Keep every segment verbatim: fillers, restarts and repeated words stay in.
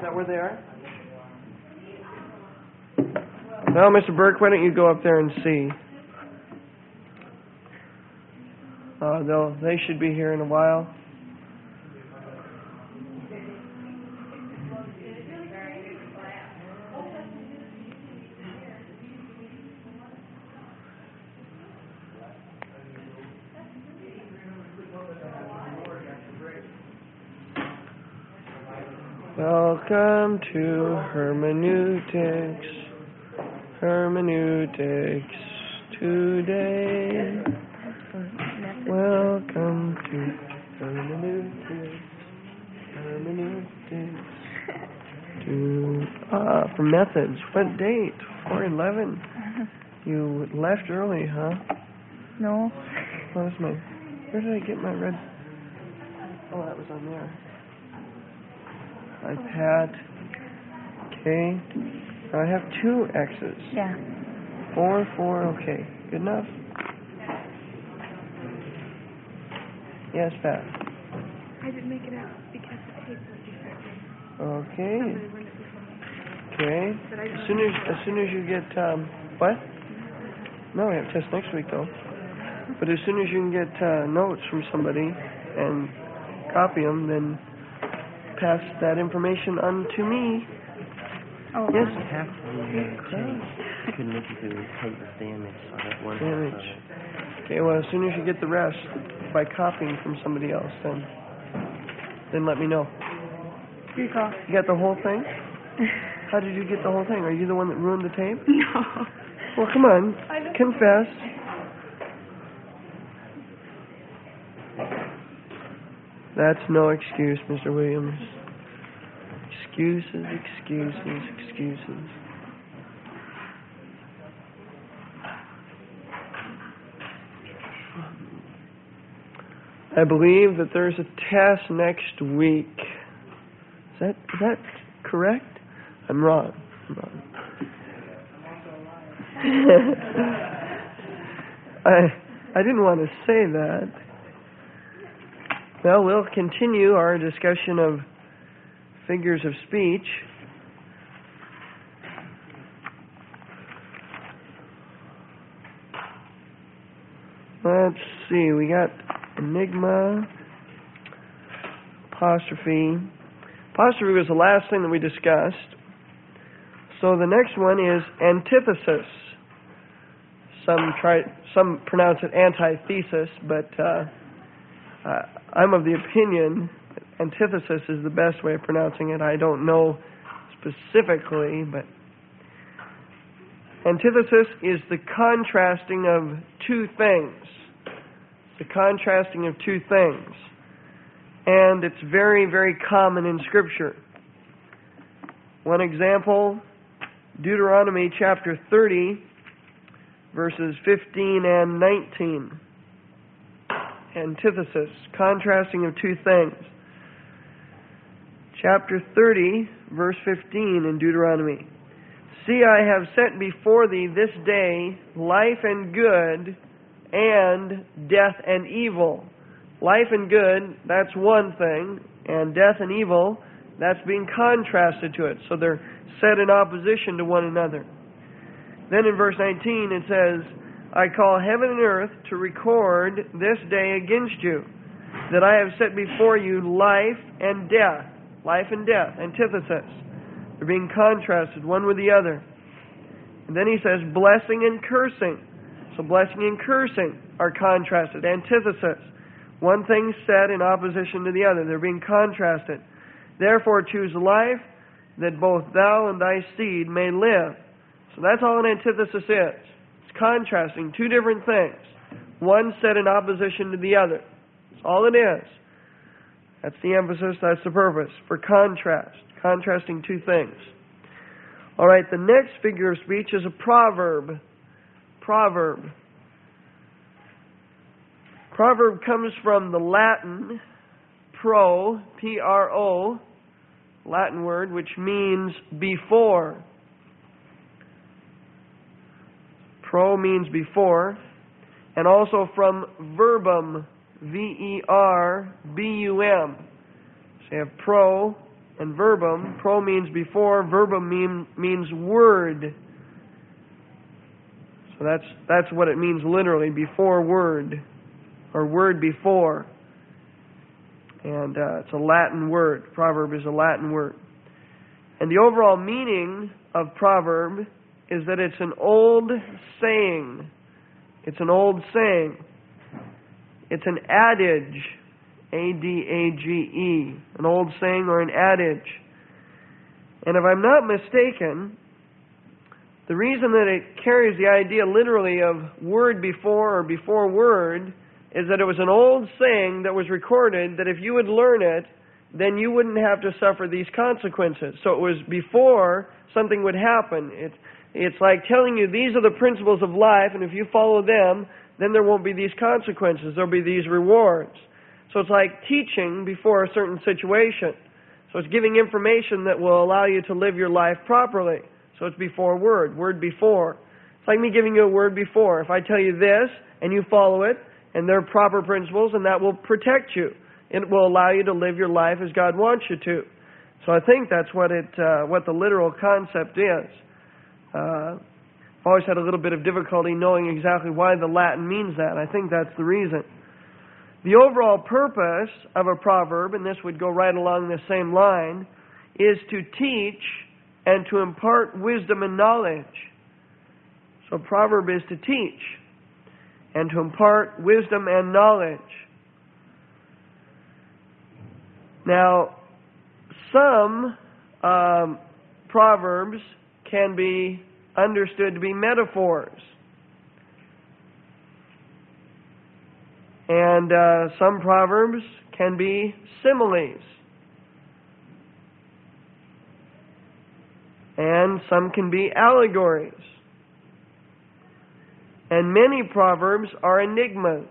that where they are? Well, Mister Burke, why don't you go up there and see? Uh, they'll, they should be here in a while. Welcome to Hermeneutics. Hermeneutics today. Welcome to Hermeneutics. Hermeneutics. To ah for methods. What date? four eleven. You left early, huh? No. What was my? Where did I get my red? Oh, that was on there. iPad. Okay. I have two X's. Yeah. Four, four, okay. Good enough? Yes, Pat. I didn't make it out because the tape was defective. Okay. Somebody went it before me. Okay. But I As soon as as soon as you get um what? No, we have tests next week though. But as soon as you can get uh, notes from somebody and copy them, then pass that information on to me. Oh, yes. Half of the couldn't make it through the tape was damaged, so I got one Damage. half of it. Okay, well, as soon as you get the rest by copying from somebody else, then then let me know. Your call. You got the whole thing? How did you get the whole thing? Are you the one that ruined the tape? No. Well, come on, I don't confess. That's no excuse, Mister Williams. Excuses, excuses, excuses. I believe that there's a test next week. Is that is that correct? I'm wrong. I'm wrong. I I didn't want to say that. Well, we'll continue our discussion of figures of speech. Let's see, we got enigma, apostrophe. Apostrophe was the last thing that we discussed. So the next one is antithesis. Some try, some pronounce it antithesis, but uh, uh, I'm of the opinion that antithesis is the best way of pronouncing it. I don't know specifically, but antithesis is the contrasting of two things. The contrasting of two things. And it's very, very common in Scripture. One example, Deuteronomy chapter thirty, verses fifteen and nineteen. Antithesis, contrasting of two things. Chapter thirty, verse fifteen in Deuteronomy. See, I have set before thee this day life and good, and death and evil. Life and good, that's one thing, and death and evil, that's being contrasted to it. So they're set in opposition to one another. Then in verse nineteen it says, I call heaven and earth to record this day against you, that I have set before you life and death. Life and death, antithesis. They're being contrasted one with the other. And then he says, blessing and cursing. So blessing and cursing are contrasted, antithesis. One thing set in opposition to the other. They're being contrasted. Therefore choose life, that both thou and thy seed may live. So that's all an antithesis is. It's contrasting two different things. One set in opposition to the other. That's all it is. That's the emphasis, that's the purpose, for contrast. Contrasting two things. All right, the next figure of speech is a proverb. Proverb. Proverb comes from the Latin pro, P R O, Latin word, which means before. Pro means before, and also from verbum, V E R B U M. So you have pro and verbum. Pro means before, verbum mean, means word. So that's that's what it means literally, before word, or word before. And uh, it's a Latin word. Proverb is a Latin word. And the overall meaning of proverb is that it's an old saying. It's an old saying. It's an adage. A D A G E. An old saying or an adage. And if I'm not mistaken, the reason that it carries the idea literally of word before or before word is that it was an old saying that was recorded that if you would learn it, then you wouldn't have to suffer these consequences. So it was before something would happen. It, it's like telling you these are the principles of life, and if you follow them, then there won't be these consequences. There'll be these rewards. So it's like teaching before a certain situation. So it's giving information that will allow you to live your life properly. So it's before word, word before. It's like me giving you a word before. If I tell you this, and you follow it, and there are proper principles, and that will protect you. It will allow you to live your life as God wants you to. So I think that's what it, uh, what the literal concept is. Uh, I've always had a little bit of difficulty knowing exactly why the Latin means that. I think that's the reason. The overall purpose of a proverb, and this would go right along the same line, is to teach and to impart wisdom and knowledge. So a proverb is to teach and to impart wisdom and knowledge. Now, some um, proverbs can be understood to be metaphors. And uh, some proverbs can be similes. And some can be allegories. And many proverbs are enigmas.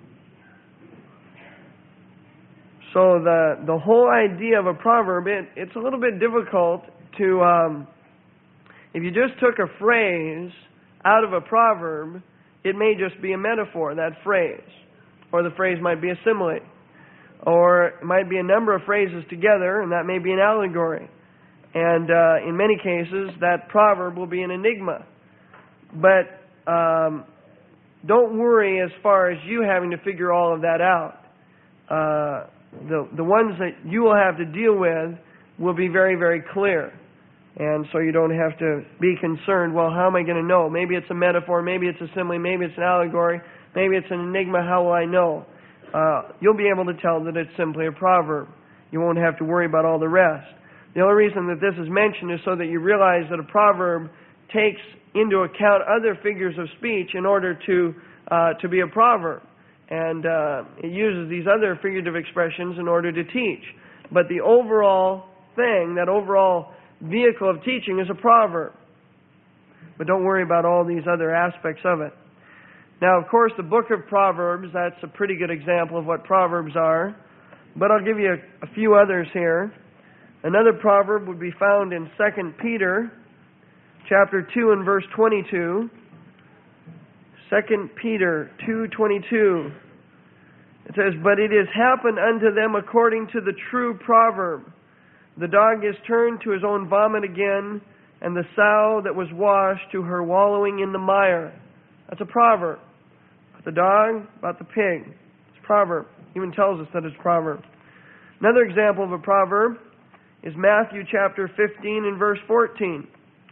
So the the whole idea of a proverb, it, it's a little bit difficult to, um, if you just took a phrase out of a proverb, it may just be a metaphor, that phrase. Or the phrase might be a simile. Or it might be a number of phrases together, and that may be an allegory. And uh, in many cases, that proverb will be an enigma. But um, don't worry as far as you having to figure all of that out. Uh, the the ones that you will have to deal with will be very, very clear. And so you don't have to be concerned, well, how am I going to know? Maybe it's a metaphor, maybe it's a simile, maybe it's an allegory, maybe it's an enigma, how will I know? Uh, you'll be able to tell that it's simply a proverb. You won't have to worry about all the rest. The only reason that this is mentioned is so that you realize that a proverb takes into account other figures of speech in order to uh, to be a proverb. And uh, it uses these other figurative expressions in order to teach. But the overall thing, that overall vehicle of teaching is a proverb. But don't worry about all these other aspects of it. Now, of course, the book of Proverbs, that's a pretty good example of what Proverbs are. But I'll give you a, a few others here. Another proverb would be found in Second Peter chapter two and verse twenty-two. Second Peter two twenty-two. It says, "But it is happened unto them according to the true proverb. The dog is turned to his own vomit again, and the sow that was washed to her wallowing in the mire." That's a proverb. About the dog, about the pig. It's a proverb. It even tells us that it's a proverb. Another example of a proverb is Matthew chapter fifteen and verse fourteen.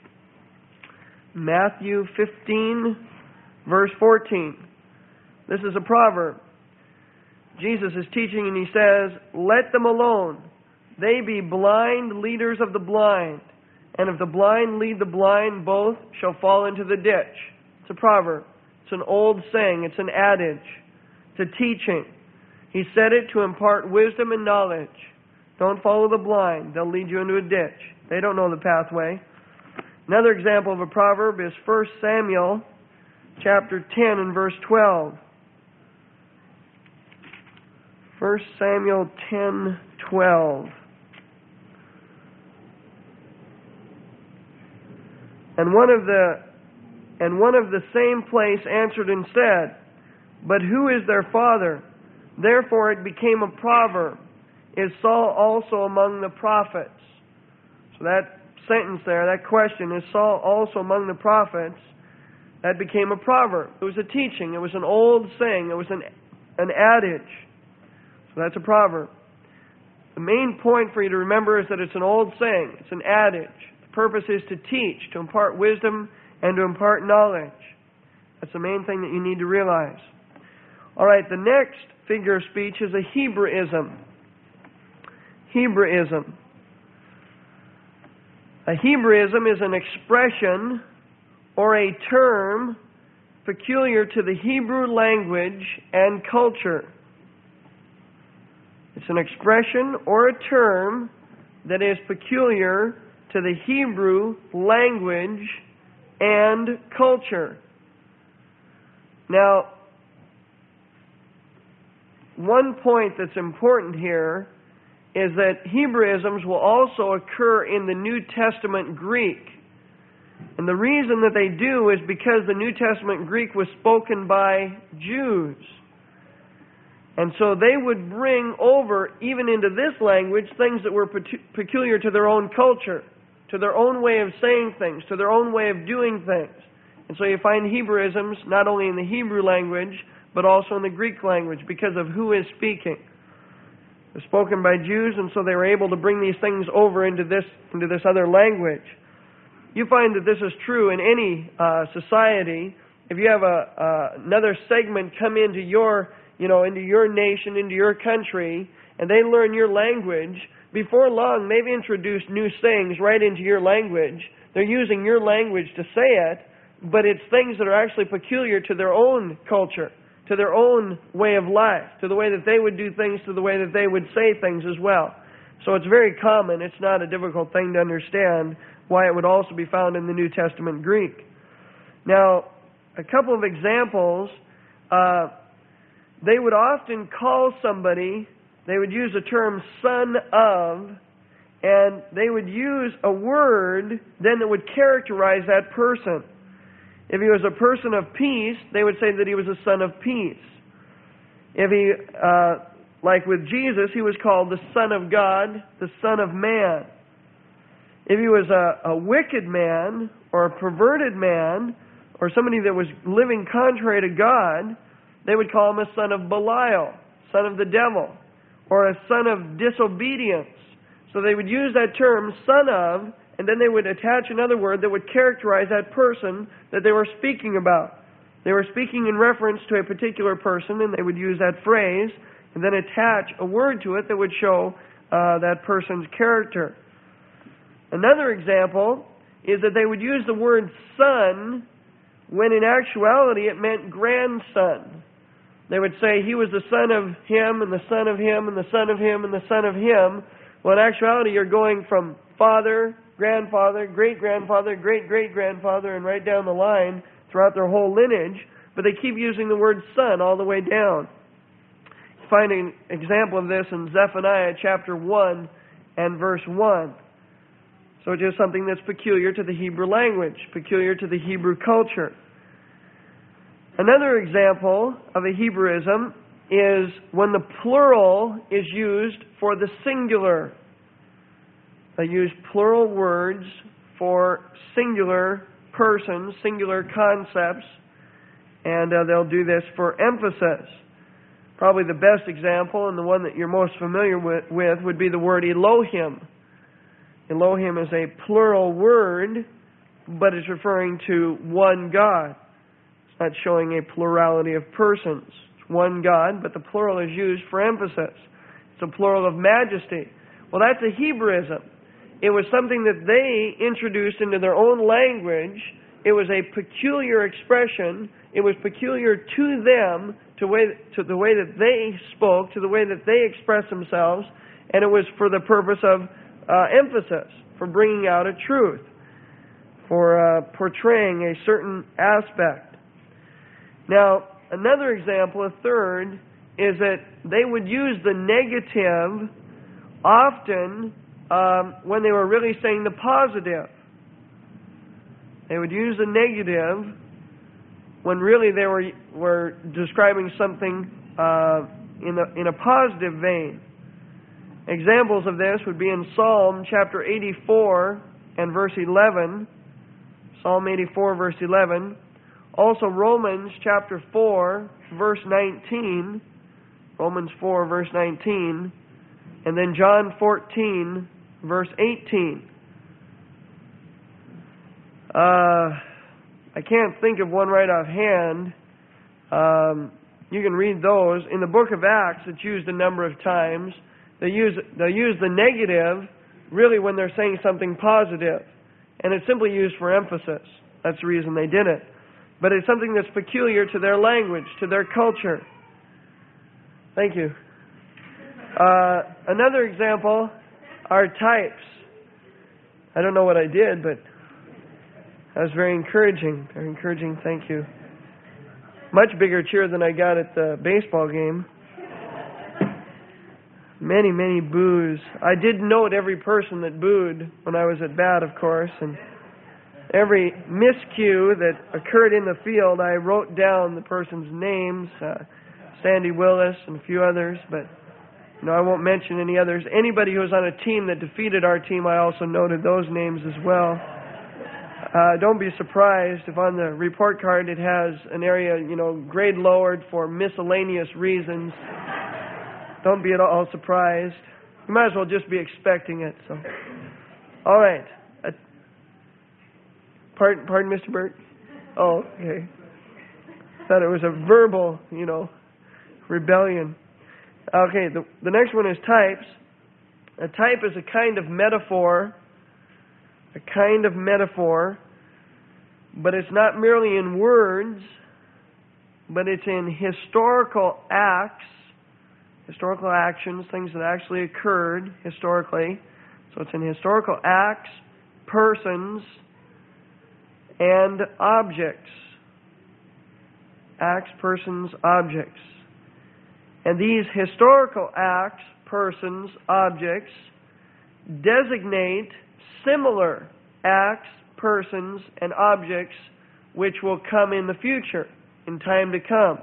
Matthew fifteen, verse fourteen. This is a proverb. Jesus is teaching and he says, "Let them alone. They be blind leaders of the blind. And if the blind lead the blind, both shall fall into the ditch." It's a proverb. It's an old saying. It's an adage. It's a teaching. He said it to impart wisdom and knowledge. Don't follow the blind. They'll lead you into a ditch. They don't know the pathway. Another example of a proverb is First Samuel chapter ten and verse twelve. First Samuel ten twelve. And one of the and one of the same place answered and said, "But who is their father?" Therefore it became a proverb. Is Saul also among the prophets? So that sentence there, that question, is saw also among the prophets. That became a proverb. It was a teaching. It was an old saying. It was an, an adage. So that's a proverb. The main point for you to remember is that it's an old saying. It's an adage. The purpose is to teach, to impart wisdom, and to impart knowledge. That's the main thing that you need to realize. All right, the next figure of speech is a Hebraism. Hebraism. A Hebraism is an expression or a term peculiar to the Hebrew language and culture. It's an expression or a term that is peculiar to the Hebrew language and culture. Now, one point that's important here is that Hebraisms will also occur in the New Testament Greek. And the reason that they do is because the New Testament Greek was spoken by Jews. And so they would bring over, even into this language, things that were peculiar to their own culture, to their own way of saying things, to their own way of doing things. And so you find Hebraisms not only in the Hebrew language, but also in the Greek language, because of who is speaking. They're spoken by Jews, and so they were able to bring these things over into this into this other language. You find that this is true in any uh, society. If you have a uh, another segment come into your, you know, into your nation, into your country, and they learn your language, before long they've introduced new sayings right into your language. They're using your language to say it, but it's things that are actually peculiar to their own culture, to their own way of life, to the way that they would do things, to the way that they would say things as well. So it's very common. It's not a difficult thing to understand why it would also be found in the New Testament Greek. Now, a couple of examples. Uh, they would often call somebody, they would use the term son of, and they would use a word then that would characterize that person. If he was a person of peace, they would say that he was a son of peace. If he, uh, like with Jesus, he was called the Son of God, the Son of Man. If he was a, a wicked man, or a perverted man, or somebody that was living contrary to God, they would call him a son of Belial, son of the devil, or a son of disobedience. So they would use that term, son of, and then they would attach another word that would characterize that person that they were speaking about. They were speaking in reference to a particular person, and they would use that phrase, and then attach a word to it that would show uh, that person's character. Another example is that they would use the word son when in actuality it meant grandson. They would say he was the son of him, and the son of him, and the son of him, and the son of him. Well, in actuality, you're going from father, grandfather, great-grandfather, great-great-grandfather, and right down the line throughout their whole lineage, but they keep using the word son all the way down. You find an example of this in Zephaniah chapter one and verse one. So it's just something that's peculiar to the Hebrew language, peculiar to the Hebrew culture. Another example of a Hebraism is when the plural is used for the singular. They use plural words for singular persons, singular concepts, and uh, they'll do this for emphasis. Probably the best example, and the one that you're most familiar with, with would be the word Elohim. Elohim is a plural word, but it's referring to one God. It's not showing a plurality of persons. It's one God, but the plural is used for emphasis. It's a plural of majesty. Well, that's a Hebraism. It was something that they introduced into their own language. It was a peculiar expression. It was peculiar to them, to, way, to the way that they spoke, to the way that they expressed themselves, and it was for the purpose of uh, emphasis, for bringing out a truth, for uh, portraying a certain aspect. Now, another example, a third, is that they would use the negative often Um, when they were really saying the positive. They would use the negative when really they were were describing something uh, in a in a positive vein. Examples of this would be in Psalm chapter eighty-four and verse eleven. Psalm eighty-four, verse eleven. Also Romans chapter four, verse nineteen. Romans four, verse nineteen. And then John fourteen, verse eighteen. Uh, I can't think of one right offhand. Um, you can read those. In the book of Acts, it's used a number of times. They use, they use the negative really when they're saying something positive. And it's simply used for emphasis. That's the reason they did it. But it's something that's peculiar to their language, to their culture. Thank you. Uh, another example are types. I don't know what I did, but that was very encouraging. Very encouraging, thank you. Much bigger cheer than I got at the baseball game. Many, many boos. I did note every person that booed when I was at bat, of course, and every miscue that occurred in the field, I wrote down the person's names, uh, Sandy Willis and a few others, but no, I won't mention any others. Anybody who was on a team that defeated our team, I also noted those names as well. Uh, don't be surprised if on the report card it has an area, you know, grade lowered for miscellaneous reasons. Don't be at all surprised. You might as well just be expecting it. So, all right. Uh, pardon, pardon, Mister Burt? Oh, okay. Thought it was a verbal, you know, rebellion. Okay, the, the next one is types. A type is a kind of metaphor, a kind of metaphor, but it's not merely in words, but it's in historical acts, historical actions, things that actually occurred historically. So it's in historical acts, persons, and objects. Acts, persons, objects. And these historical acts, persons, objects, designate similar acts, persons, and objects which will come in the future, in time to come.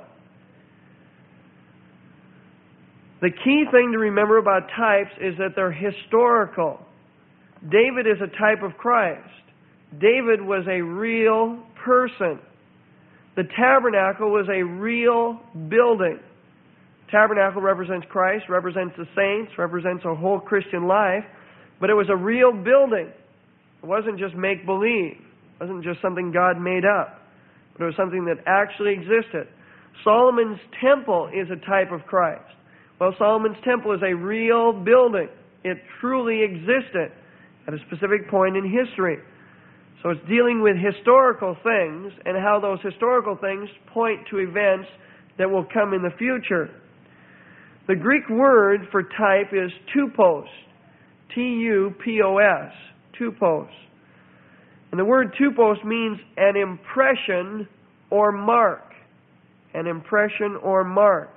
The key thing to remember about types is that they're historical. David is a type of Christ. David was a real person. The tabernacle was a real building. Tabernacle represents Christ, represents the saints, represents a whole Christian life, but it was a real building. It wasn't just make-believe. It wasn't just something God made up, but it was something that actually existed. Solomon's temple is a type of Christ. Well, Solomon's temple is a real building. It truly existed at a specific point in history. So it's dealing with historical things and how those historical things point to events that will come in the future. The Greek word for type is tupos, T U P O S, tupos. And the word tupos means an impression or mark. An impression or mark.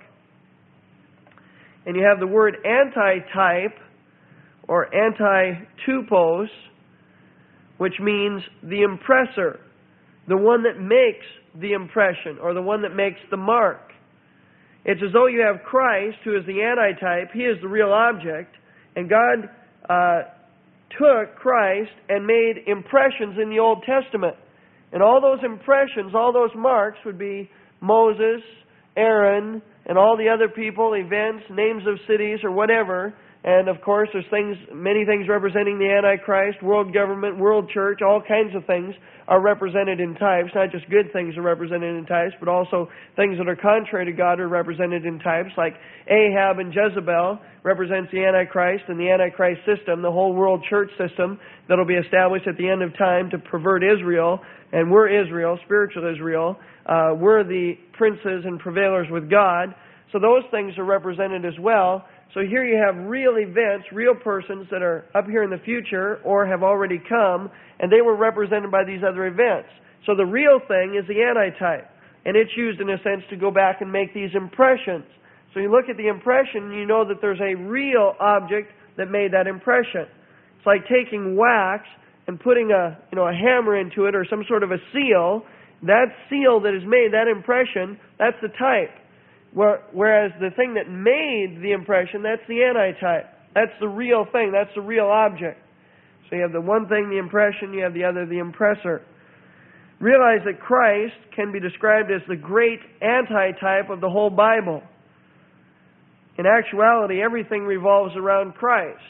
And you have the word antitype or anti-tupos, which means the impressor, the one that makes the impression or the one that makes the mark. It's as though you have Christ, who is the antitype. He is the real object. And God uh, took Christ and made impressions in the Old Testament. And all those impressions, all those marks would be Moses, Aaron, and all the other people, events, names of cities, or whatever. And of course, there's things, many things representing the Antichrist, world government, world church, all kinds of things are represented in types. Not just good things are represented in types, but also things that are contrary to God are represented in types, like Ahab and Jezebel represents the Antichrist and the Antichrist system, the whole world church system that will be established at the end of time to pervert Israel. And we're Israel, spiritual Israel. Uh, we're the princes and prevailers with God. So those things are represented as well. So here you have real events, real persons that are up here in the future or have already come, and they were represented by these other events. So the real thing is the antitype, and it's used in a sense to go back and make these impressions. So you look at the impression, you know that there's a real object that made that impression. It's like taking wax and putting a, you know, a hammer into it or some sort of a seal. That seal that is made, that impression, that's the type. Whereas the thing that made the impression, that's the antitype. That's the real thing. That's the real object. So you have the one thing, the impression, you have the other, the impressor. Realize that Christ can be described as the great antitype of the whole Bible. In actuality, everything revolves around Christ.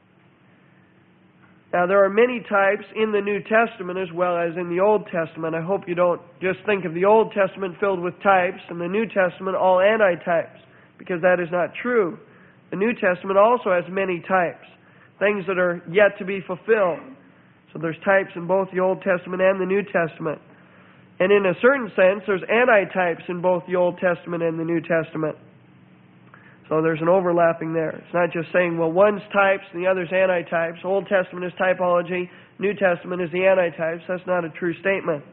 Now, there are many types in the New Testament as well as in the Old Testament. I hope you don't just think of the Old Testament filled with types and the New Testament all antitypes, because that is not true. The New Testament also has many types, things that are yet to be fulfilled. So there's types in both the Old Testament and the New Testament. And in a certain sense, there's antitypes in both the Old Testament and the New Testament. So there's an overlapping there. It's not just saying, well, one's types and the other's antitypes. Old Testament is typology, New Testament is the antitypes. That's not a true statement.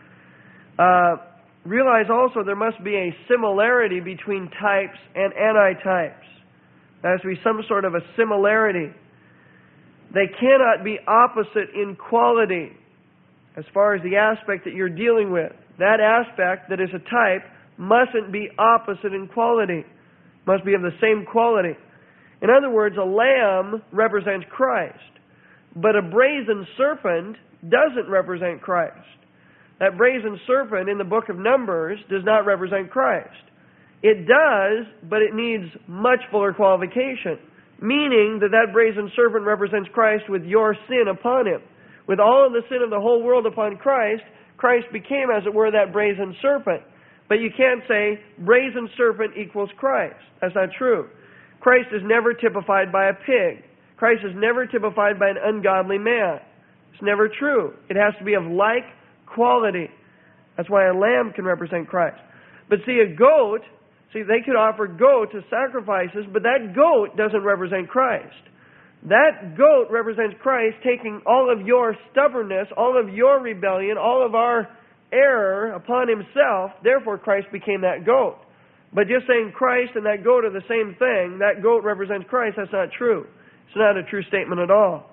Uh, realize also there must be a similarity between types and antitypes. There has to be some sort of a similarity. They cannot be opposite in quality as far as the aspect that you're dealing with. That aspect that is a type mustn't be opposite in quality. Must be of the same quality. In other words, a lamb represents Christ, but a brazen serpent doesn't represent Christ. That brazen serpent in the book of Numbers does not represent Christ. It does, but it needs much fuller qualification, meaning that that brazen serpent represents Christ with your sin upon him. With all of the sin of the whole world upon Christ, Christ became, as it were, that brazen serpent. But you can't say brazen serpent equals Christ. That's not true. Christ is never typified by a pig. Christ is never typified by an ungodly man. It's never true. It has to be of like quality. That's why a lamb can represent Christ. But see, a goat, see, they could offer goat as sacrifices, but that goat doesn't represent Christ. That goat represents Christ taking all of your stubbornness, all of your rebellion, all of our error upon himself. Therefore Christ became that goat. But just saying Christ and that goat are the same thing, that goat represents Christ, that's not true. It's not a true statement at all.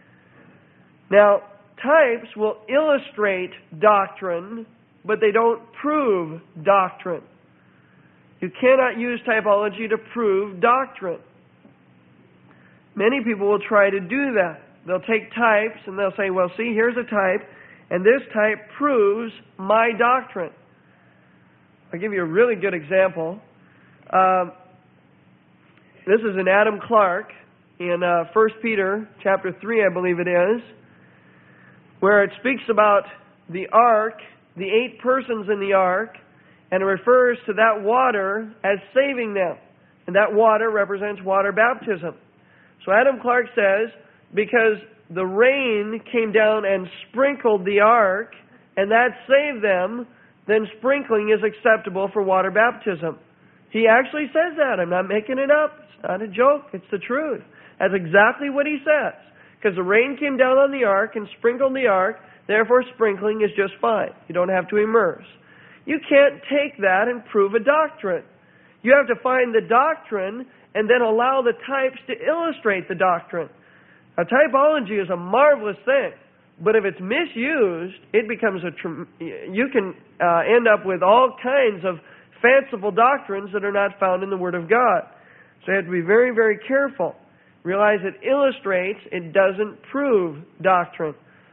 Now, types will illustrate doctrine, but they don't prove doctrine. You cannot use typology to prove doctrine. Many people will try to do that. They'll take types and they'll say, well, see, here's a type, and this type proves my doctrine. I'll give you a really good example. Um, this is in Adam Clarke in uh, First Peter chapter three, I believe it is, where it speaks about the ark, the eight persons in the ark, and it refers to that water as saving them. And that water represents water baptism. So Adam Clarke says, because the rain came down and sprinkled the ark, and that saved them, then sprinkling is acceptable for water baptism. He actually says that. I'm not making it up. It's not a joke. It's the truth. That's exactly what he says. Because the rain came down on the ark and sprinkled the ark, therefore sprinkling is just fine. You don't have to immerse. You can't take that and prove a doctrine. You have to find the doctrine and then allow the types to illustrate the doctrine. Now, typology is a marvelous thing, but if it's misused, it becomes a you can uh, end up with all kinds of fanciful doctrines that are not found in the Word of God. So you have to be very, very careful. Realize it illustrates, it doesn't prove doctrine.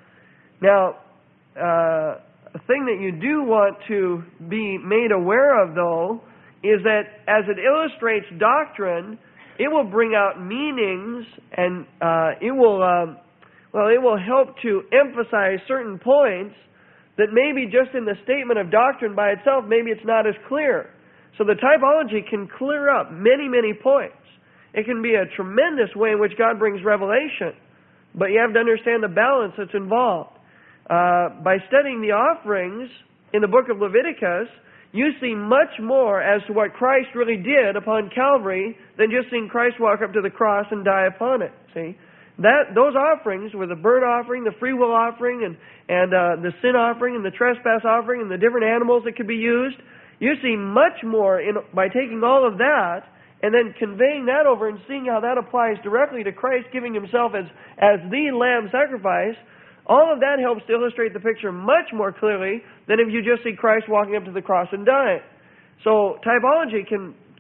Now, uh, a thing that you do want to be made aware of, though, is that as it illustrates doctrine, it will bring out meanings, and uh, it will, um, well, it will help to emphasize certain points that maybe just in the statement of doctrine by itself, maybe it's not as clear. So the typology can clear up many, many points. It can be a tremendous way in which God brings revelation, but you have to understand the balance that's involved. Uh, by studying the offerings in the book of Leviticus, you see much more as to what Christ really did upon Calvary than just seeing Christ walk up to the cross and die upon it. See, that those offerings were the burnt offering, the free will offering, and and uh, the sin offering, and the trespass offering, and the different animals that could be used. You see much more in by taking all of that and then conveying that over and seeing how that applies directly to Christ giving Himself as as the lamb sacrifice. All of that helps to illustrate the picture much more clearly than if you just see Christ walking up to the cross and dying. So typology can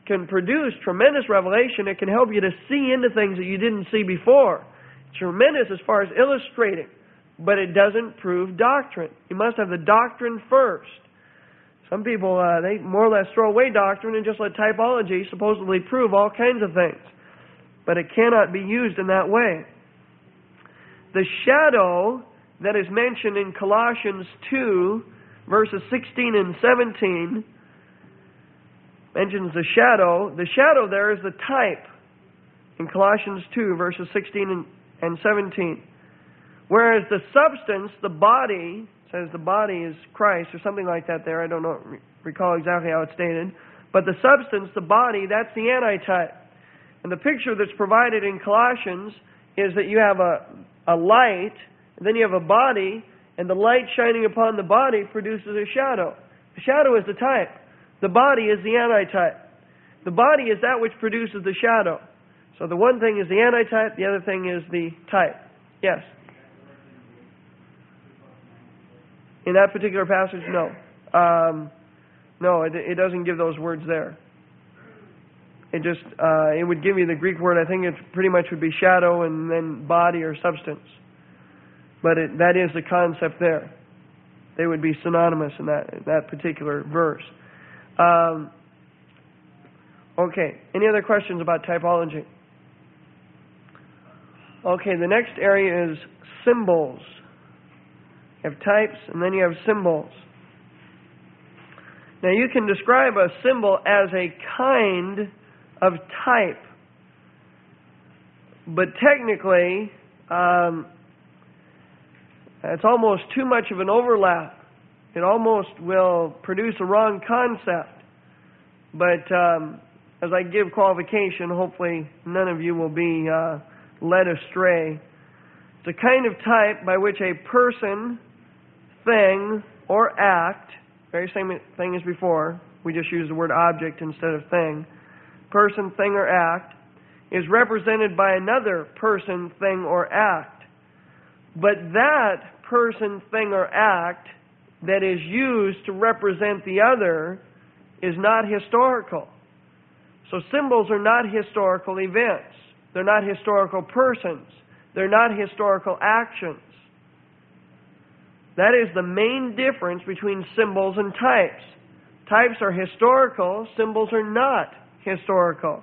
can produce tremendous revelation. It can help you to see into things that you didn't see before. Tremendous as far as illustrating, but it doesn't prove doctrine. You must have the doctrine first. Some people, uh, they more or less throw away doctrine and just let typology supposedly prove all kinds of things. But it cannot be used in that way. The shadow that is mentioned in Colossians two, verses sixteen and seventeen, mentions the shadow. The shadow there is the type in Colossians two, verses sixteen and seventeen. Whereas the substance, the body, says the body is Christ, or something like that there. I don't know, recall exactly how it's stated. But the substance, the body, that's the antitype. And the picture that's provided in Colossians is that you have a, a light, and then you have a body, and the light shining upon the body produces a shadow. The shadow is the type. The body is the antitype. The body is that which produces the shadow. So the one thing is the antitype, the other thing is the type. Yes? In that particular passage, no. Um, no, it, it doesn't give those words there. It just, uh, it would give you the Greek word. I think it pretty much would be shadow and then body or substance. But it, that is the concept there. They would be synonymous in that, in that particular verse. Um, okay, any other questions about typology? Okay, the next area is symbols. You have types and then you have symbols. Now you can describe a symbol as a kind of type. But technically, um, it's almost too much of an overlap. It almost will produce a wrong concept. But um, as I give qualification, hopefully none of you will be uh, led astray. It's a kind of type by which a person, thing, or act, very same thing as before, we just use the word object instead of thing, person, thing, or act, is represented by another person, thing, or act. But that person, thing, or act that is used to represent the other is not historical. So symbols are not historical events. They're not historical persons. They're not historical actions. That is the main difference between symbols and types. Types are historical, symbols are not historical.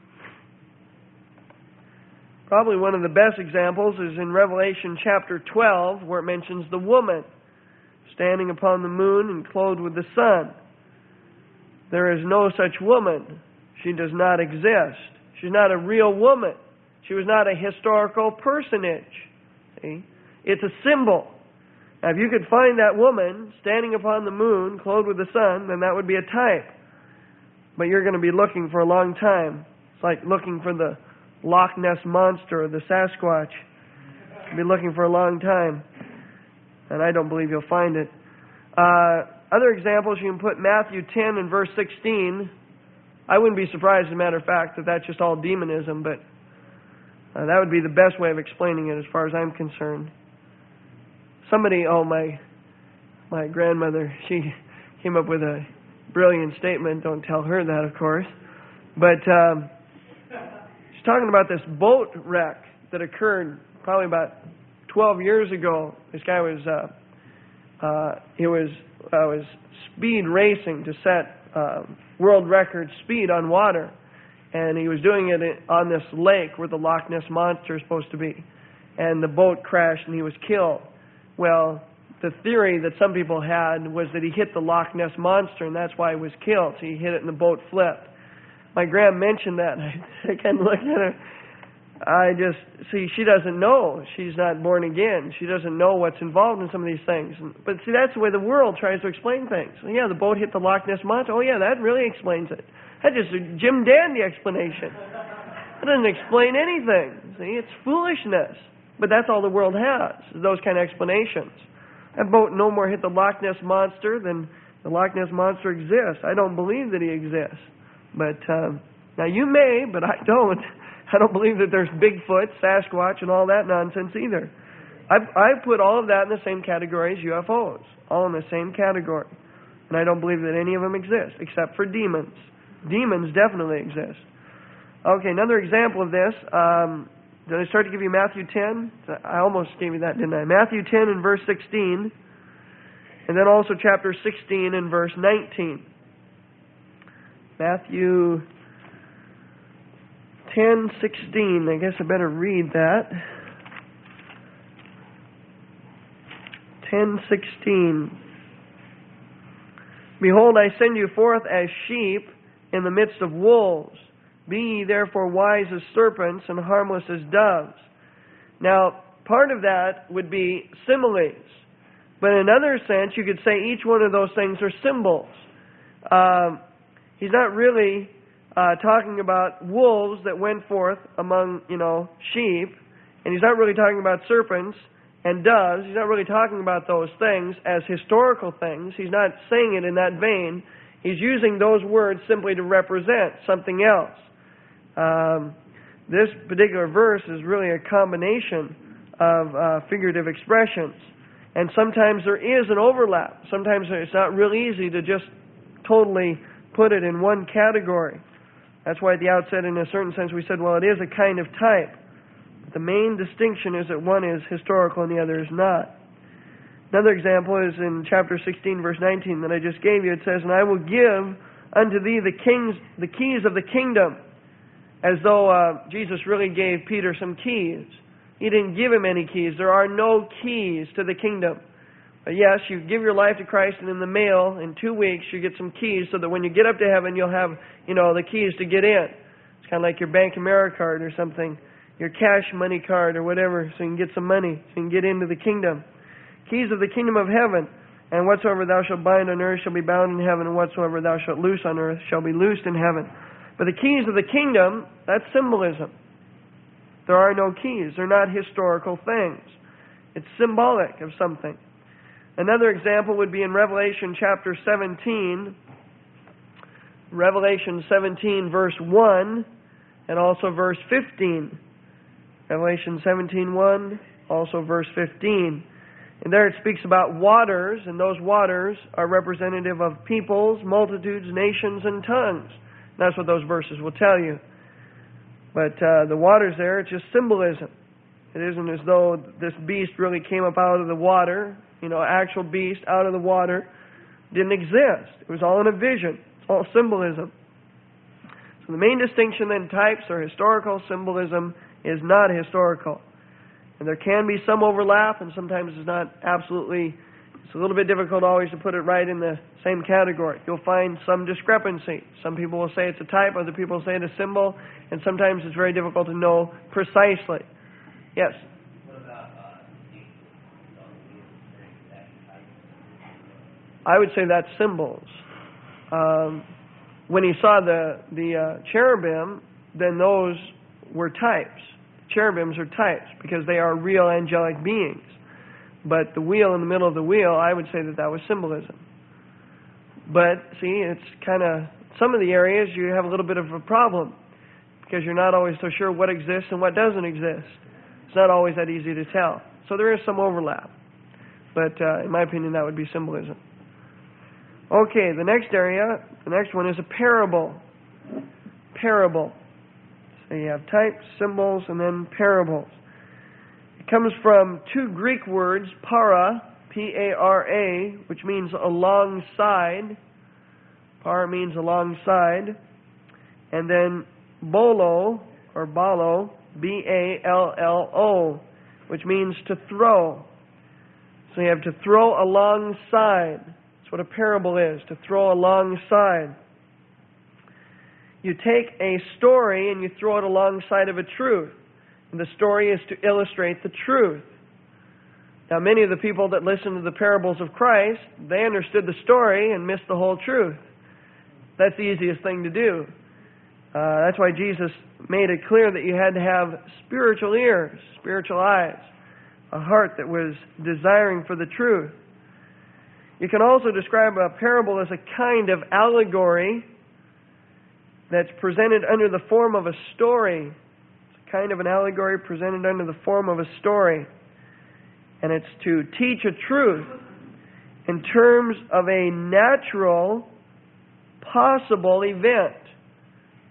Probably one of the best examples is in Revelation chapter twelve, where it mentions the woman standing upon the moon and clothed with the sun. There is no such woman. She does not exist. She's not a real woman. She was not a historical personage. See? It's a symbol. Now, if you could find that woman standing upon the moon, clothed with the sun, then that would be a type. But you're going to be looking for a long time. It's like looking for the Loch Ness Monster or the Sasquatch. You'll be looking for a long time. And I don't believe you'll find it. Uh, other examples, you can put Matthew ten and verse sixteen. I wouldn't be surprised, as a matter of fact, that that's just all demonism, but uh, that would be the best way of explaining it as far as I'm concerned. Somebody, oh, my my grandmother, she came up with a brilliant statement. Don't tell her that, of course. But um, she's talking about this boat wreck that occurred probably about twelve years ago. This guy was, uh, uh, he was, uh, was speed racing to set uh, world record speed on water. And he was doing it on this lake where the Loch Ness Monster is supposed to be. And the boat crashed and he was killed. Well, the theory that some people had was that he hit the Loch Ness Monster and that's why he was killed. So he hit it and the boat flipped. My grand mentioned that and I kind of looked at her. I just, see, she doesn't know. She's not born again. She doesn't know what's involved in some of these things. But see, that's the way the world tries to explain things. Yeah, the boat hit the Loch Ness Monster. Oh yeah, that really explains it. That's just a Jim Dandy explanation. That doesn't explain anything. See, it's foolishness. But that's all the world has, is those kind of explanations. That boat no more hit the Loch Ness Monster than the Loch Ness Monster exists. I don't believe that he exists. But, um, now you may, but I don't. I don't believe that there's Bigfoot, Sasquatch, and all that nonsense either. I've, I've put all of that in the same category as U F Os. All in the same category. And I don't believe that any of them exist, except for demons. Demons definitely exist. Okay, another example of this. Um, did I start to give you Matthew ten? I almost gave you that, didn't I? Matthew ten and verse sixteen. And then also chapter sixteen and verse nineteen. Matthew ten sixteen. I guess I better read that. ten sixteen. Behold, I send you forth as sheep in the midst of wolves. Be ye therefore wise as serpents and harmless as doves. Now, part of that would be similes. But in another sense, you could say each one of those things are symbols. Um, he's not really uh, talking about wolves that went forth among, you know, sheep. And he's not really talking about serpents and doves. He's not really talking about those things as historical things. He's not saying it in that vein. He's using those words simply to represent something else. Um, this particular verse is really a combination of uh, figurative expressions. And sometimes there is an overlap. Sometimes it's not real easy to just totally put it in one category. That's why at the outset, in a certain sense, we said, well, it is a kind of type. The main distinction is that one is historical and the other is not. Another example is in chapter sixteen, verse nineteen that I just gave you. It says, and I will give unto thee the kings, the keys of the kingdom. As though uh, Jesus really gave Peter some keys. He didn't give him any keys. There are no keys to the kingdom. But yes, you give your life to Christ, and in the mail, in two weeks, you get some keys so that when you get up to heaven, you'll have, you know, the keys to get in. It's kind of like your Bank Americard or something. Your cash money card or whatever, so you can get some money, so you can get into the kingdom. Keys of the kingdom of heaven. And whatsoever thou shalt bind on earth shall be bound in heaven, and whatsoever thou shalt loose on earth shall be loosed in heaven. But the keys of the kingdom, that's symbolism. There are no keys. They're not historical things. It's symbolic of something. Another example would be in Revelation chapter seventeen. Revelation seventeen, verse one, and also verse fifteen. Revelation seventeen, one, also verse fifteen. And there it speaks about waters, and those waters are representative of peoples, multitudes, nations, and tongues. That's what those verses will tell you. But uh, the waters there, it's just symbolism. It isn't as though this beast really came up out of the water. You know, actual beast out of the water didn't exist. It was all in a vision. It's all symbolism. So the main distinction then, types are historical. Symbolism is not historical. And there can be some overlap, and sometimes it's not absolutely, it's a little bit difficult always to put it right in the same category. You'll find some discrepancy. Some people will say it's a type, other people will say it's a symbol, and sometimes it's very difficult to know precisely. Yes? What about uh, I would say that's symbols. Um, when he saw the, the uh, cherubim, then those were types. Cherubims are types because they are real angelic beings. But the wheel in the middle of the wheel, I would say that that was symbolism. But, see, it's kind of, some of the areas you have a little bit of a problem because you're not always so sure what exists and what doesn't exist. It's not always that easy to tell. So there is some overlap. But uh, in my opinion, that would be symbolism. Okay, the next area, the next one is a parable. Parable. So you have types, symbols, and then parables. It comes from two Greek words, para, P A R A, which means alongside. Para means alongside. And then bolo, or balo, B A L L O, which means to throw. So you have to throw alongside. That's what a parable is, to throw alongside. You take a story and you throw it alongside of a truth. And the story is to illustrate the truth. Now, many of the people that listen to the parables of Christ, they understood the story and missed the whole truth. That's the easiest thing to do. Uh, that's why Jesus made it clear that you had to have spiritual ears, spiritual eyes, a heart that was desiring for the truth. You can also describe a parable as a kind of allegory that's presented under the form of a story. It's a kind of an allegory presented under the form of a story. And it's to teach a truth in terms of a natural, possible event.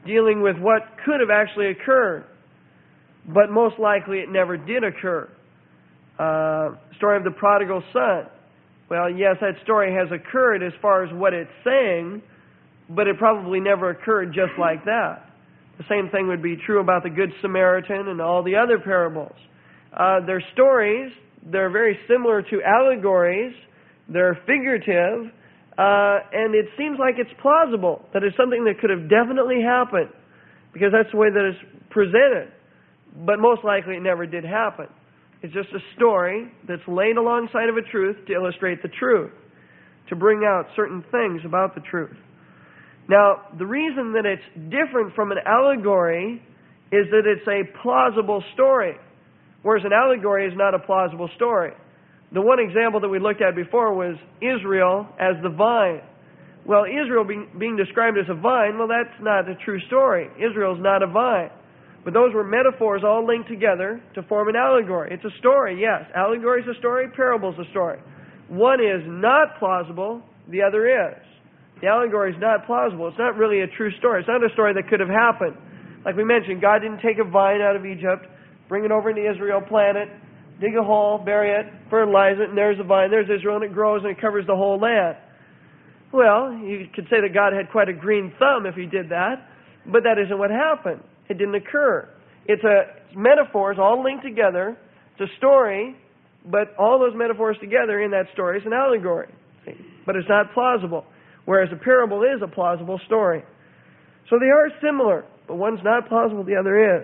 dealing with what could have actually occurred, but most likely it never did occur. Uh, story of the prodigal son. Well, yes, that story has occurred as far as what it's saying, but it probably never occurred just like that. The same thing would be true about the Good Samaritan and all the other parables. Uh, they're stories. They're very similar to allegories. They're figurative. Uh, and it seems like it's plausible, that it's something that could have definitely happened, because that's the way that it's presented. But most likely it never did happen. It's just a story that's laid alongside of a truth to illustrate the truth, to bring out certain things about the truth. Now, the reason that it's different from an allegory is that it's a plausible story, whereas an allegory is not a plausible story. The one example that we looked at before was Israel as the vine. Well, Israel being, being described as a vine, well, that's not a true story. Israel's not a vine. But those were metaphors all linked together to form an allegory. It's a story, yes. Allegory is a story, parable is a story. One is not plausible, the other is. The allegory is not plausible. It's not really a true story. It's not a story that could have happened. Like we mentioned, God didn't take a vine out of Egypt, bring it over into Israel, plant it, dig a hole, bury it, fertilize it, and there's a vine, there's Israel, and it grows and it covers the whole land. Well, you could say that God had quite a green thumb if he did that, but that isn't what happened. It didn't occur. It's a it's metaphors all linked together. It's a story, but all those metaphors together in that story is an allegory. See? But it's not plausible, whereas a parable is a plausible story. So they are similar, but one's not plausible, the other is.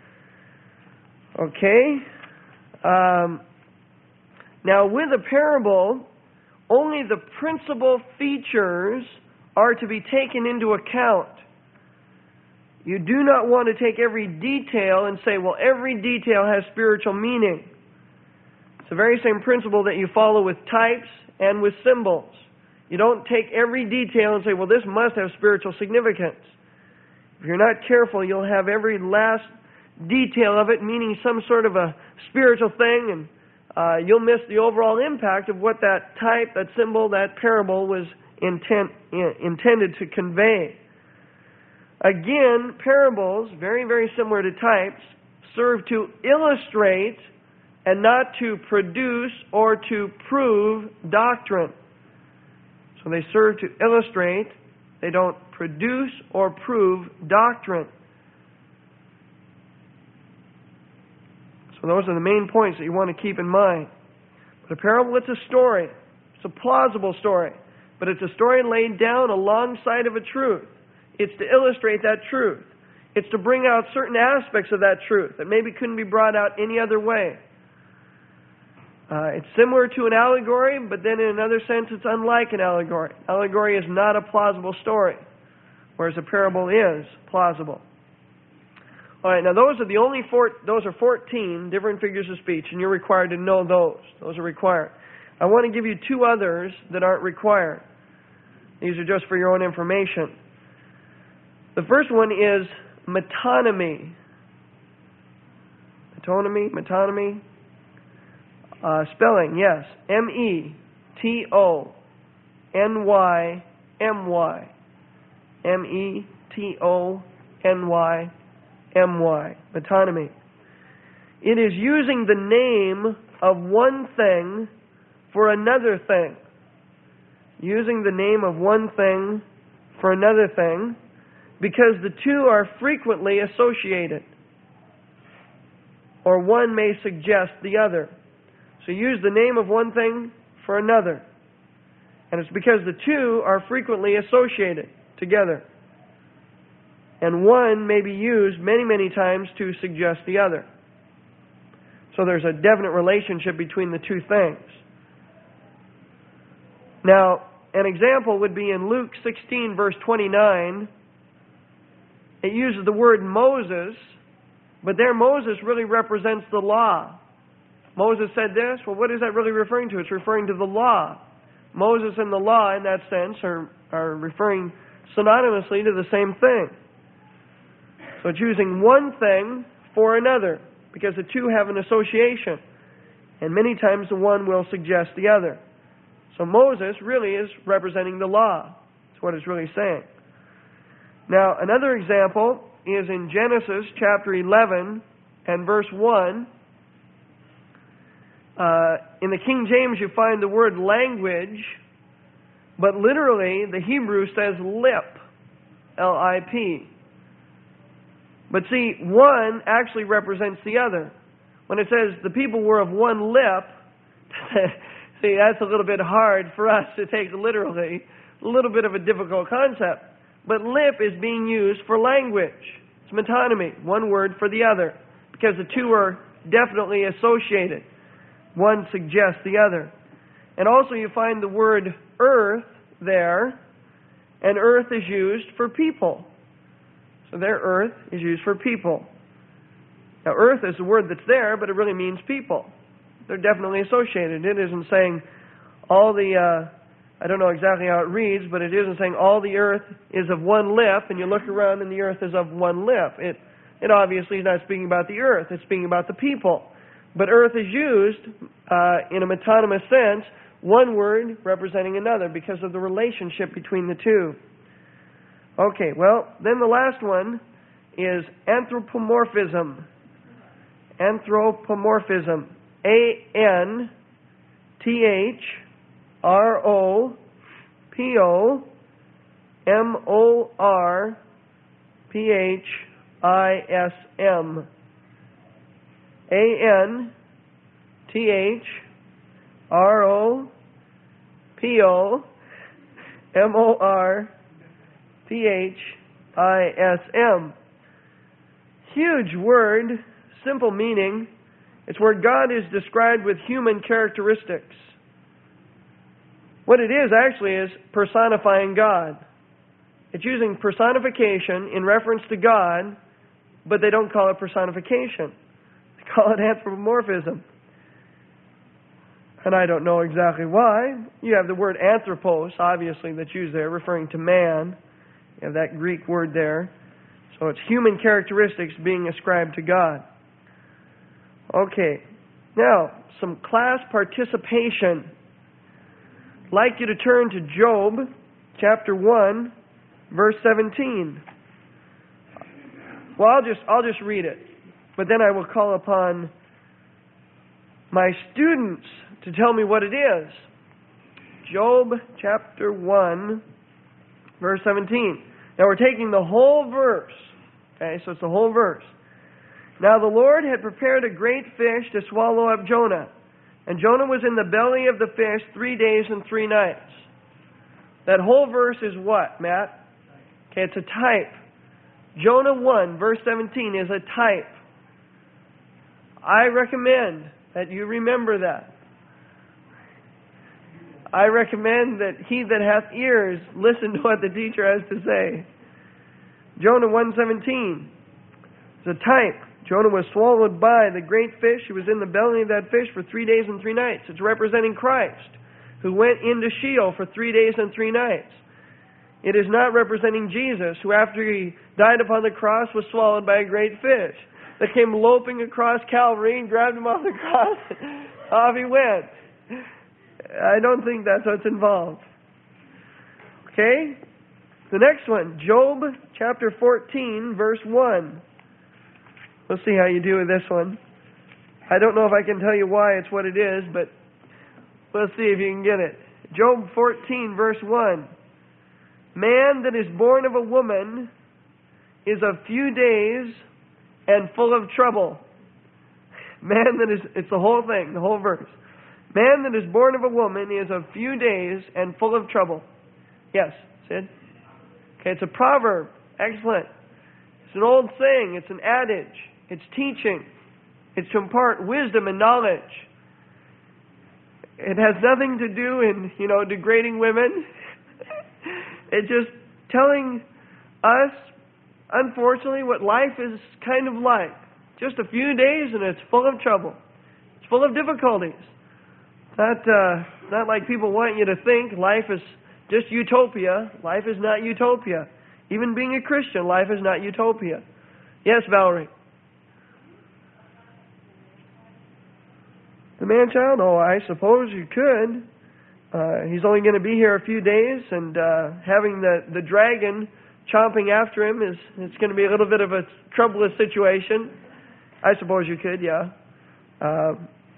Okay? Um, now, with a parable, only the principal features are to be taken into account. You do not want to take every detail and say, well, every detail has spiritual meaning. It's the very same principle that you follow with types and with symbols. You don't take every detail and say, well, this must have spiritual significance. If you're not careful, you'll have every last detail of it meaning some sort of a spiritual thing, and uh, you'll miss the overall impact of what that type, that symbol, that parable was intent, in, intended to convey. Again, parables, very, very similar to types, serve to illustrate and not to produce or to prove doctrine. So they serve to illustrate, they don't produce or prove doctrine. So those are the main points that you want to keep in mind. But a parable, it's a story. It's a plausible story. But it's a story laid down alongside of a truth. It's to illustrate that truth. It's to bring out certain aspects of that truth that maybe couldn't be brought out any other way. Uh, it's similar to an allegory, but then in another sense it's unlike an allegory. Allegory is not a plausible story, whereas a parable is plausible. All right, now those are the only four, those are fourteen different figures of speech, and you're required to know those. Those are required. I want to give you two others that aren't required. These are just for your own information. The first one is metonymy. Metonymy, metonymy. Uh, spelling, yes. M E T O N Y M Y. M E T O N Y M Y. Metonymy. It is using the name of one thing for another thing. Using the name of one thing for another thing, because the two are frequently associated, or one may suggest the other. So use the name of one thing for another. And it's because the two are frequently associated together. And one may be used many, many times to suggest the other. So there's a definite relationship between the two things. Now, an example would be in Luke sixteen, verse twenty-nine. It uses the word Moses, but there Moses really represents the law. Moses said this. Well, what is that really referring to? It's referring to the law. Moses and the law, in that sense, are, are referring synonymously to the same thing. So it's using one thing for another, because the two have an association. And many times the one will suggest the other. So Moses really is representing the law. That's what it's really saying. Now, another example is in Genesis chapter eleven and verse one. Uh, in the King James, you find the word language, but literally the Hebrew says lip, L I P. But see, one actually represents the other. When it says the people were of one lip, see, that's a little bit hard for us to take literally, a little bit of a difficult concept. But lip is being used for language. It's metonymy, one word for the other, because the two are definitely associated. One suggests the other. And also you find the word earth there, and earth is used for people. So there, earth is used for people. Now, earth is the word that's there, but it really means people. They're definitely associated. It isn't saying all the, uh, I don't know exactly how it reads, but it isn't saying all the earth is of one lip, and you look around and the earth is of one lip. It, it obviously is not speaking about the earth. It's speaking about the people. But earth is used uh, in a metonymous sense, one word representing another because of the relationship between the two. Okay, well, then the last one is anthropomorphism. Anthropomorphism. A N T H R O P O M O R P H I S M. A N T H R O P O M O R P H I S M. Huge word, simple meaning. It's where God is described with human characteristics. What it is actually is personifying God. It's using personification in reference to God, but they don't call it personification. They call it anthropomorphism. And I don't know exactly why. You have the word anthropos, obviously, that's used there, referring to man. You have that Greek word there. So it's human characteristics being ascribed to God. Okay. Now, some class participation. I'd like you to turn to Job, chapter one, verse seventeen. Well, I'll just, I'll just read it. But then I will call upon my students to tell me what it is. Job chapter one, verse seventeen. Now we're taking the whole verse. Okay, so it's the whole verse. Now the Lord had prepared a great fish to swallow up Jonah. And Jonah was in the belly of the fish three days and three nights. That whole verse is what, Matt? Okay, it's a type. Jonah one, verse seventeen is a type. I recommend that you remember that. I recommend that he that hath ears listen to what the teacher has to say. Jonah one seventeen is a type. Jonah was swallowed by the great fish. He was in the belly of that fish for three days and three nights. It's representing Christ, who went into Sheol for three days and three nights. It is not representing Jesus, who after he died upon the cross was swallowed by a great fish that came loping across Calvary and grabbed him off the cross. Off he went. I don't think that's what's involved. Okay? The next one, Job chapter fourteen, verse one. Let's see how you do with this one. I don't know if I can tell you why it's what it is, but let's see if you can get it. Job fourteen, verse one. Man that is born of a woman is of few days and full of trouble. Man that is, it's the whole thing, the whole verse. Man that is born of a woman is of few days and full of trouble. Yes, Sid? Okay, it's a proverb. Excellent. It's an old saying. It's an adage. It's teaching. It's to impart wisdom and knowledge. It has nothing to do in, you know, degrading women. It's just telling us, unfortunately, what life is kind of like. Just a few days and it's full of trouble. It's full of difficulties. Not, uh, not like people want you to think life is just utopia. Life is not utopia. Even being a Christian, life is not utopia. Yes, Valerie? The man-child? Oh, I suppose you could. Uh, he's only going to be here a few days, and uh, having the, the dragon chomping after him is it's going to be a little bit of a troublous situation. I suppose you could, yeah. Uh,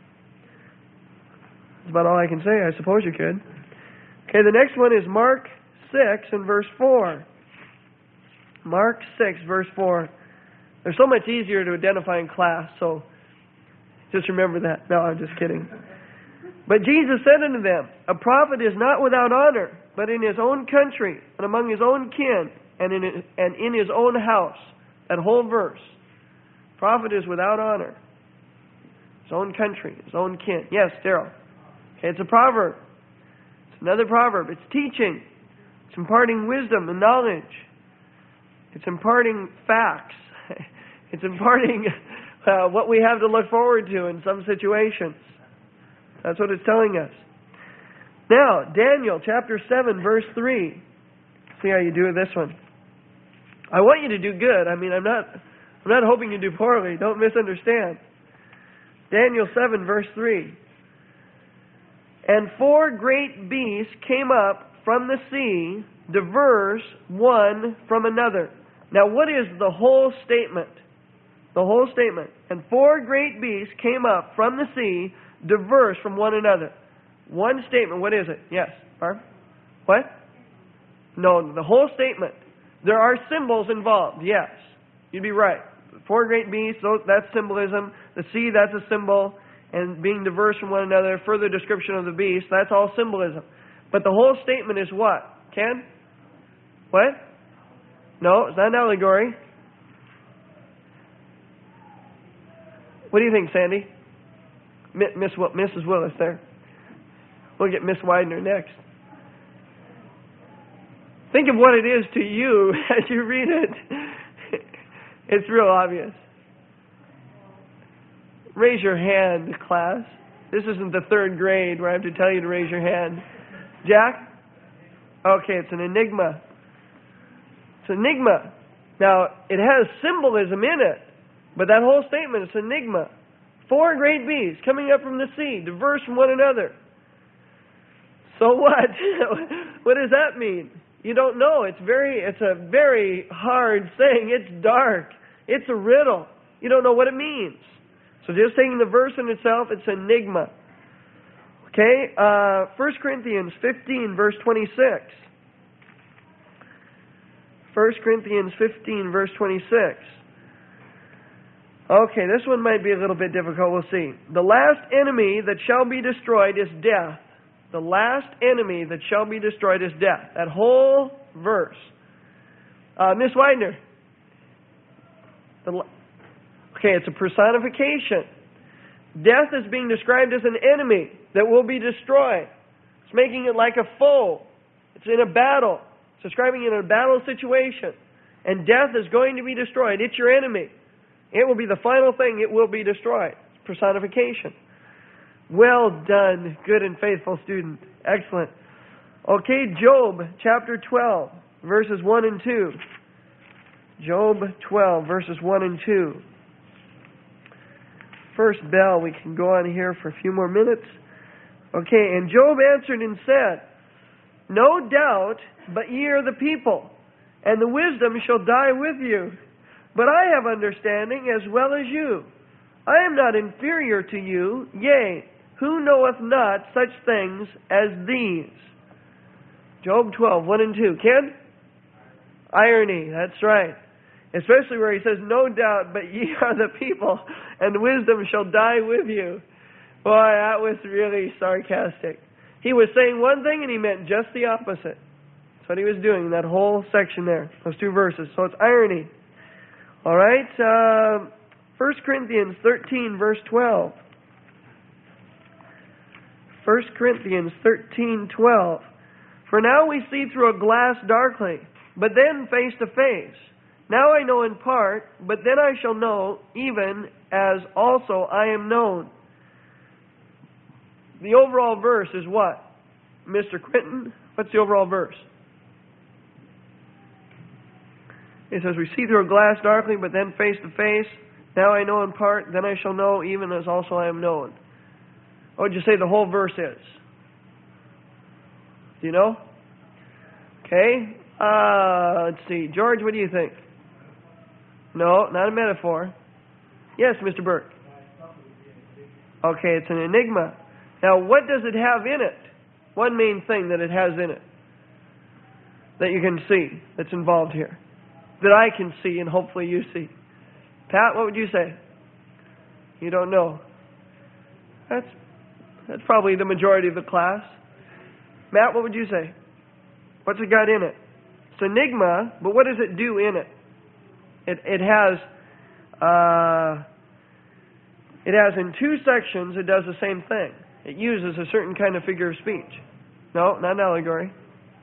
that's about all I can say. I suppose you could. Okay, the next one is Mark six and verse four. Mark six, verse four. They're so much easier to identify in class, so just remember that. No, I'm just kidding. But Jesus said unto them, a prophet is not without honor, but in his own country, and among his own kin, and in, and in his own house. That whole verse. Prophet is without honor. His own country, his own kin. Yes, Daryl. Okay, it's a proverb. It's another proverb. It's teaching. It's imparting wisdom and knowledge. It's imparting facts. It's imparting uh, what we have to look forward to in some situations. That's what it's telling us. Now, Daniel chapter seven, verse three. See how you do with this one. I want you to do good. I mean, I'm not, I'm not hoping you do poorly. Don't misunderstand. Daniel seven, verse three. And four great beasts came up from the sea, diverse one from another. Now, what is the whole statement? The whole statement. And four great beasts came up from the sea, diverse from one another. One statement. What is it? Yes, Barb? What? No, the whole statement. There are symbols involved. Yes, you'd be right. Four great beasts, those, that's symbolism. The sea, that's a symbol. And being diverse from one another, further description of the beast, that's all symbolism. But the whole statement is what? Ken? What? No, it's not an allegory. What do you think, Sandy? Miss Missus Willis there. We'll get Miss Widener next. Think of what it is to you as you read it. It's real obvious. Raise your hand, class. This isn't the third grade where I have to tell you to raise your hand. Jack? Okay, it's an enigma. It's an enigma. Now, it has symbolism in it, but that whole statement is an enigma. Four great beasts coming up from the sea, diverse from one another. So what? What does that mean? You don't know. It's very. It's a very hard saying. It's dark. It's a riddle. You don't know what it means. So just taking the verse in itself, it's an enigma. Okay, uh, First Corinthians fifteen, verse twenty-six. First Corinthians fifteen, verse twenty-six. Okay, this one might be a little bit difficult. We'll see. The last enemy that shall be destroyed is death. The last enemy that shall be destroyed is death. That whole verse. Uh, Miss Widener. The, okay, it's a personification. Death is being described as an enemy that will be destroyed. It's making it like a foe. It's in a battle. It's describing it in a battle situation. And death is going to be destroyed. It's your enemy. It will be the final thing. It will be destroyed. It's personification. Well done, good and faithful student. Excellent. Okay, Job chapter twelve, verses one and two. Job twelve, verses one and two. First bell, we can go on here for a few more minutes. Okay, and Job answered and said, no doubt, but ye are the people, and the wisdom shall die with you. But I have understanding as well as you. I am not inferior to you, yea, who knoweth not such things as these? Job twelve, one and two. Ken? Irony, that's right. Especially where he says, no doubt, but ye are the people, and wisdom shall die with you. Boy, that was really sarcastic. He was saying one thing and he meant just the opposite. That's what he was doing in that whole section there, those two verses. So it's irony. All right, uh, First Corinthians thirteen, verse twelve. First Corinthians thirteen, twelve. For now we see through a glass darkly, but then face to face. Now I know in part, but then I shall know, even as also I am known. The overall verse is what? Mister Quinton, what's the overall verse? It says, we see through a glass darkly, but then face to face. Now I know in part, then I shall know, even as also I am known. What would you say the whole verse is? Do you know? Okay. Uh, let's see. George, what do you think? No, not a metaphor. Yes, Mister Burke. Okay, it's an enigma. Now, what does it have in it? One main thing that it has in it that you can see that's involved here, that I can see and hopefully you see. Pat, what would you say? You don't know. That's that's probably the majority of the class. Matt, what would you say? What's it got in it? It's enigma, but what does it do in it? It it has uh, it has in two sections. It does the same thing. It uses a certain kind of figure of speech. No, not an allegory.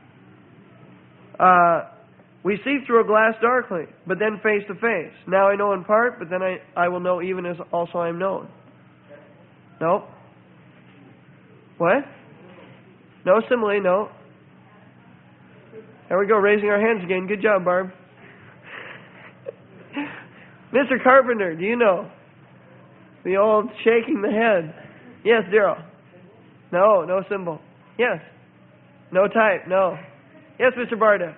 Uh, we see through a glass darkly, but then face to face. Now I know in part, but then I, I will know even as also I am known. No. What? No simile, no. There we go, raising our hands again. Good job, Barb. Mister Carpenter, do you know? The old shaking the head. Yes, Daryl. No, no symbol. Yes. No type, no. Yes, Mister Barda.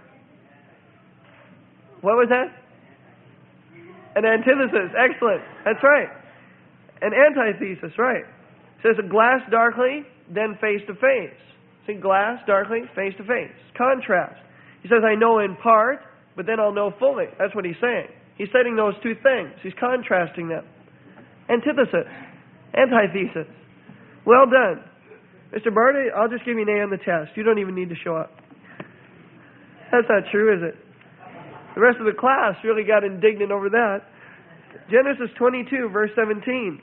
What was that? An antithesis. Excellent. That's right. An antithesis, right. It says a glass darkly, then face to face. See, glass darkly, face to face. Contrast. He says, I know in part, but then I'll know fully. That's what he's saying. He's setting those two things. He's contrasting them. Antithesis. Antithesis. Well done. Mister Barty, I'll just give you an A on the test. You don't even need to show up. That's not true, is it? The rest of the class really got indignant over that. Genesis twenty-two, verse seventeen.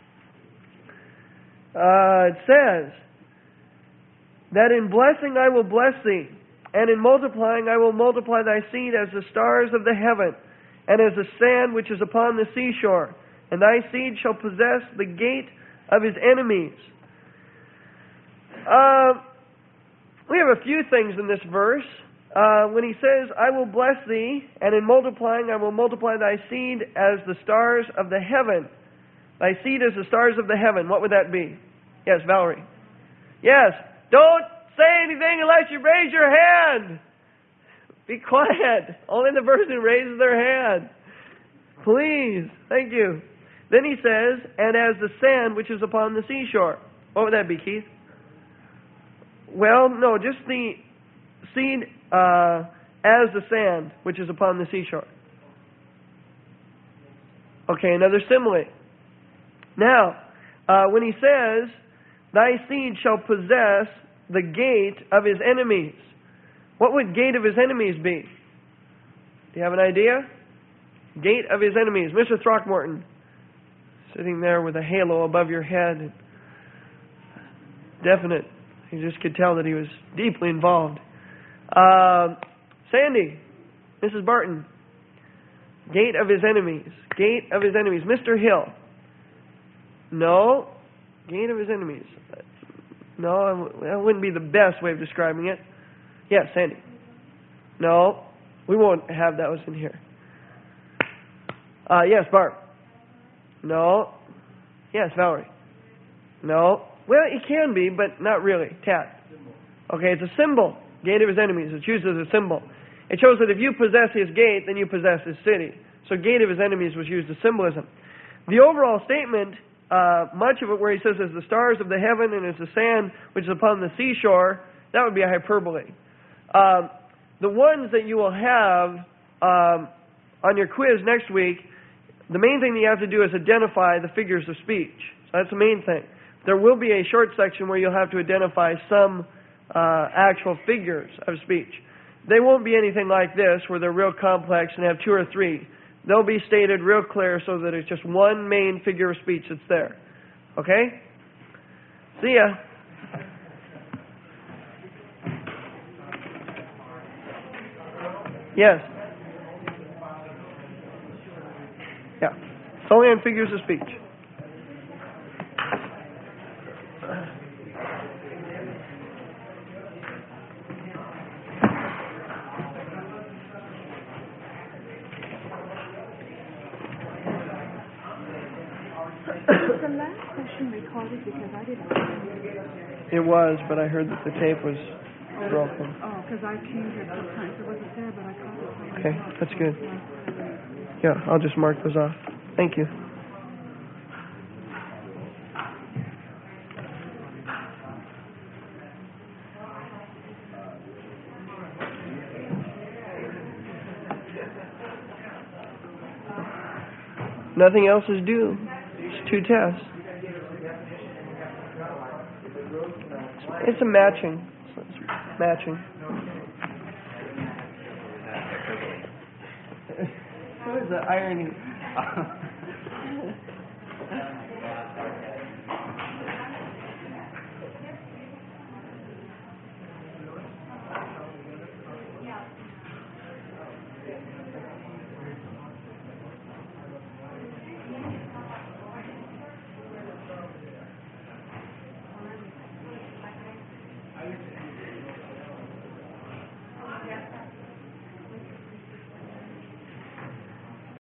Uh, it says, that in blessing I will bless thee, and in multiplying I will multiply thy seed as the stars of the heaven, and as the sand which is upon the seashore. And thy seed shall possess the gate of his enemies. Uh, we have a few things in this verse. Uh, when he says, I will bless thee, and in multiplying I will multiply thy seed as the stars of the heaven. Thy seed as the stars of the heaven. What would that be? Yes, Valerie. Yes. Don't say anything unless you raise your hand. Be quiet. Only the person raises their hand. Please. Thank you. Then he says, and as the sand which is upon the seashore. What would that be, Keith? Well, no, just the seed uh, as the sand which is upon the seashore. Okay, another simile. Now, uh, when he says, thy seed shall possess the gate of his enemies. What would gate of his enemies be? Do you have an idea? Gate of his enemies. Mister Throckmorton, sitting there with a halo above your head. Definite. You just could tell that he was deeply involved. Uh, Sandy, Missus Barton. Gate of his enemies. Gate of his enemies. Mister Hill. No. Gate of his enemies. No, that wouldn't be the best way of describing it. Yes, Sandy. No, we won't have those in here. Uh, yes, Barb. No. Yes, Valerie. No. Well, it can be, but not really. Tat. Okay, it's a symbol. Gate of his enemies. It's used as a symbol. It shows that if you possess his gate, then you possess his city. So gate of his enemies was used as symbolism. The overall statement, uh, much of it where he says, as the stars of the heaven and as the sand which is upon the seashore, that would be a hyperbole. Um, the ones that you will have um, on your quiz next week, the main thing that you have to do is identify the figures of speech. So that's the main thing. There will be a short section where you'll have to identify some uh, actual figures of speech. They won't be anything like this where they're real complex and have two or three. They'll be stated real clear so that it's just one main figure of speech that's there. Okay? See ya. Yes. Yeah. It's only on figures of speech. The last question recorded because I didn't. It was, but I heard that the tape was broken. Oh, because I came here sometimes. It wasn't there, but I caught it. Okay, that's good. Yeah, I'll just mark those off. Thank you. Nothing else is due. It's two tests. It's a matching. It's matching. What is the irony?